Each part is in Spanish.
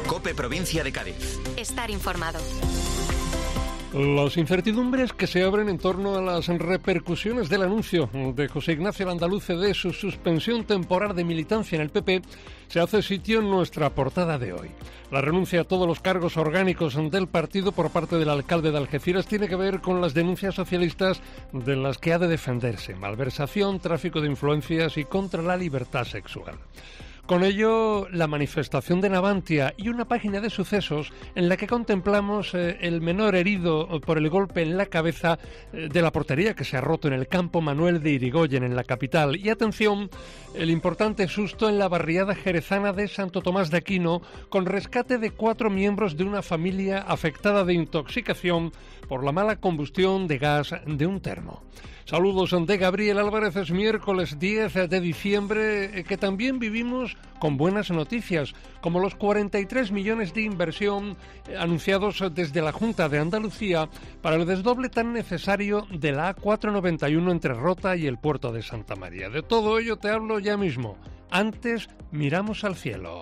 COPE Provincia de Cádiz. Estar informado. Las incertidumbres que se abren en torno a las repercusiones del anuncio de José Ignacio Landaluce de su suspensión temporal de militancia en el PP se hace sitio en nuestra portada de hoy. La renuncia a todos los cargos orgánicos del partido por parte del alcalde de Algeciras tiene que ver con las denuncias socialistas de las que ha de defenderse: malversación, tráfico de influencias y contra la libertad sexual. Con ello, la manifestación de Navantia y una página de sucesos en la que contemplamos el menor herido por el golpe en la cabeza de la portería que se ha roto en el campo Manuel de Irigoyen, en la capital. Y atención, el importante susto en la barriada jerezana de Santo Tomás de Aquino, con rescate de 4 miembros de una familia afectada de intoxicación por la mala combustión de gas de un termo. Saludos de Gabriel Álvarez. Es miércoles 10 de diciembre, que también vivimos con buenas noticias, como los 43 millones de inversión anunciados desde la Junta de Andalucía para el desdoble tan necesario de la A491 entre Rota y el puerto de Santa María. De todo ello te hablo ya mismo. Antes, miramos al cielo.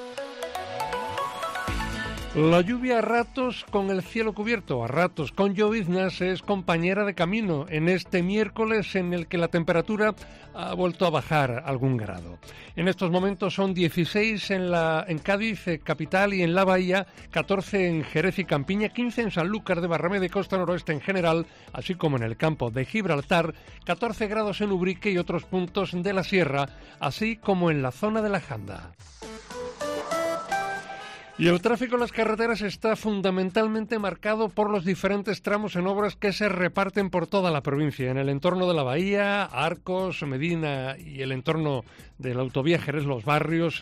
La lluvia a ratos con el cielo cubierto, a ratos con lloviznas, es compañera de camino en este miércoles en el que la temperatura ha vuelto a bajar algún grado. En estos momentos son 16 en Cádiz, capital, y en la Bahía, 14 en Jerez y Campiña, 15 en Sanlúcar de Barrameda y Costa Noroeste en general, así como en el campo de Gibraltar, 14 grados en Ubrique y otros puntos de la sierra, así como en la zona de la Janda. Y el tráfico en las carreteras está fundamentalmente marcado por los diferentes tramos en obras que se reparten por toda la provincia. En el entorno de la Bahía, Arcos, Medina y el entorno de la autovía Jerez-Los Barrios,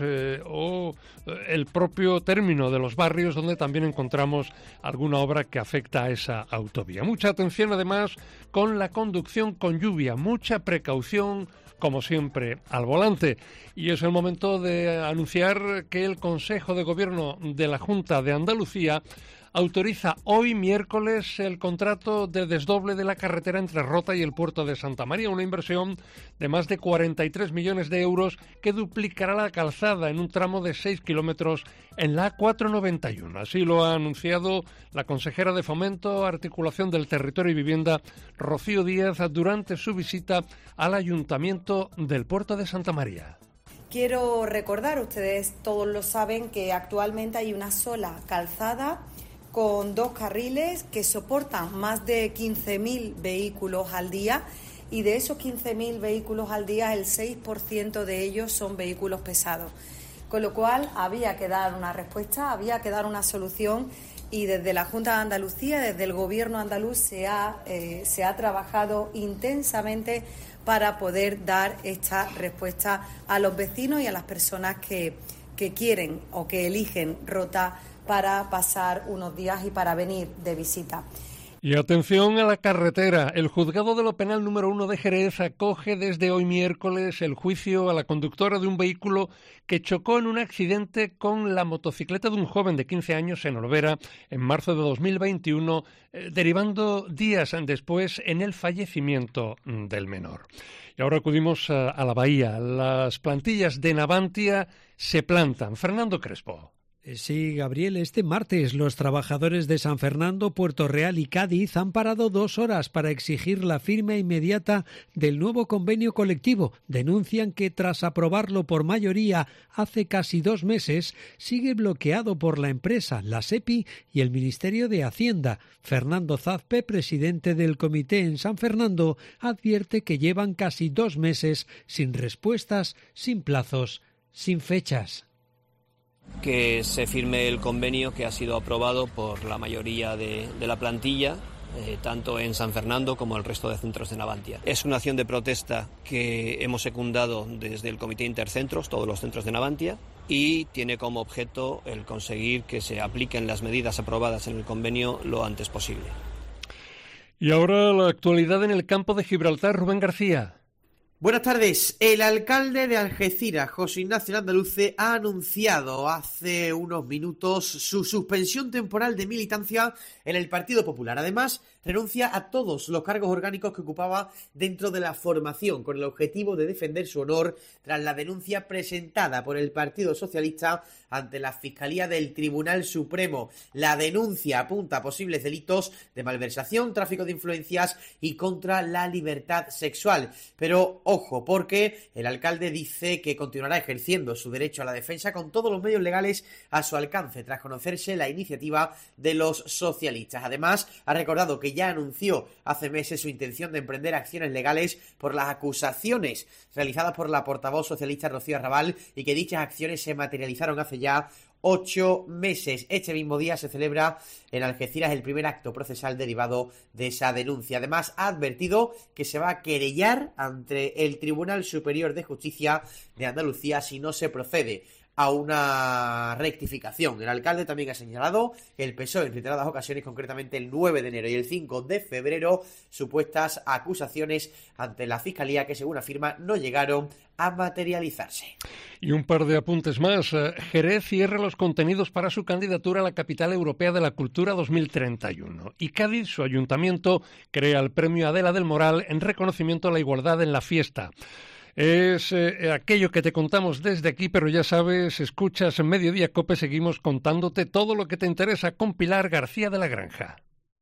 o el propio término de Los Barrios, donde también encontramos alguna obra que afecta a esa autovía. Mucha atención además con la conducción con lluvia, mucha precaución, como siempre, al volante. Y es el momento de anunciar que el Consejo de Gobierno de la Junta de Andalucía autoriza hoy miércoles el contrato de desdoble de la carretera entre Rota y el puerto de Santa María, una inversión de más de 43 millones de euros que duplicará la calzada en un tramo de 6 kilómetros en la A491. Así lo ha anunciado la consejera de Fomento, Articulación del Territorio y Vivienda, Rocío Díaz, durante su visita al Ayuntamiento del puerto de Santa María. Quiero recordar, ustedes todos lo saben, que actualmente hay una sola calzada con 2 carriles que soportan más de 15.000 vehículos al día, y de esos 15.000 vehículos al día el 6% de ellos son vehículos pesados. Con lo cual había que dar una respuesta, había que dar una solución, y desde la Junta de Andalucía, desde el Gobierno andaluz, se ha trabajado intensamente para poder dar esta respuesta a los vecinos y a las personas que quieren o que eligen Rota para pasar unos días y para venir de visita. Y atención a la carretera. El Juzgado de lo Penal número 1 de Jerez acoge desde hoy miércoles el juicio a la conductora de un vehículo que chocó en un accidente con la motocicleta de un joven de 15 años en Olvera en marzo de 2021, derivando días después en el fallecimiento del menor. Y ahora acudimos a la Bahía. Las plantillas de Navantia se plantan. Fernando Crespo. Sí, Gabriel, este martes los trabajadores de San Fernando, Puerto Real y Cádiz han parado 2 horas para exigir la firma inmediata del nuevo convenio colectivo. Denuncian que tras aprobarlo por mayoría hace casi 2 meses, sigue bloqueado por la empresa, la SEPI y el Ministerio de Hacienda. Fernando Zazpe, presidente del comité en San Fernando, advierte que llevan casi 2 meses sin respuestas, sin plazos, sin fechas. Que se firme el convenio que ha sido aprobado por la mayoría de la plantilla, tanto en San Fernando como el resto de centros de Navantia. Es una acción de protesta que hemos secundado desde el Comité Intercentros, todos los centros de Navantia, y tiene como objeto el conseguir que se apliquen las medidas aprobadas en el convenio lo antes posible. Y ahora la actualidad en el campo de Gibraltar, Rubén García. Buenas tardes. El alcalde de Algeciras, José Ignacio Landaluce, ha anunciado hace unos minutos su suspensión temporal de militancia en el Partido Popular. Además, renuncia a todos los cargos orgánicos que ocupaba dentro de la formación, con el objetivo de defender su honor tras la denuncia presentada por el Partido Socialista ante la Fiscalía del Tribunal Supremo. La denuncia apunta a posibles delitos de malversación, tráfico de influencias y contra la libertad sexual. Pero ojo, porque el alcalde dice que continuará ejerciendo su derecho a la defensa con todos los medios legales a su alcance, tras conocerse la iniciativa de los socialistas. Además, ha recordado que ya anunció hace meses su intención de emprender acciones legales por las acusaciones realizadas por la portavoz socialista Rocío Arrabal y que dichas acciones se materializaron hace ya 8 meses. Este mismo día se celebra en Algeciras el primer acto procesal derivado de esa denuncia. Además, ha advertido que se va a querellar ante el Tribunal Superior de Justicia de Andalucía si no se procede a una rectificación. El alcalde también ha señalado que el PSOE en reiteradas ocasiones, concretamente el 9 de enero y el 5 de febrero, supuestas acusaciones ante la Fiscalía que, según afirma, no llegaron a materializarse. Y un par de apuntes más. Jerez cierra los contenidos para su candidatura a la Capital Europea de la Cultura 2031. Y Cádiz, su ayuntamiento, crea el premio Adela del Moral en reconocimiento a la igualdad en la fiesta. Es aquello que te contamos desde aquí, pero ya sabes, escuchas en Mediodía COPE, seguimos contándote todo lo que te interesa con Pilar García de la Granja.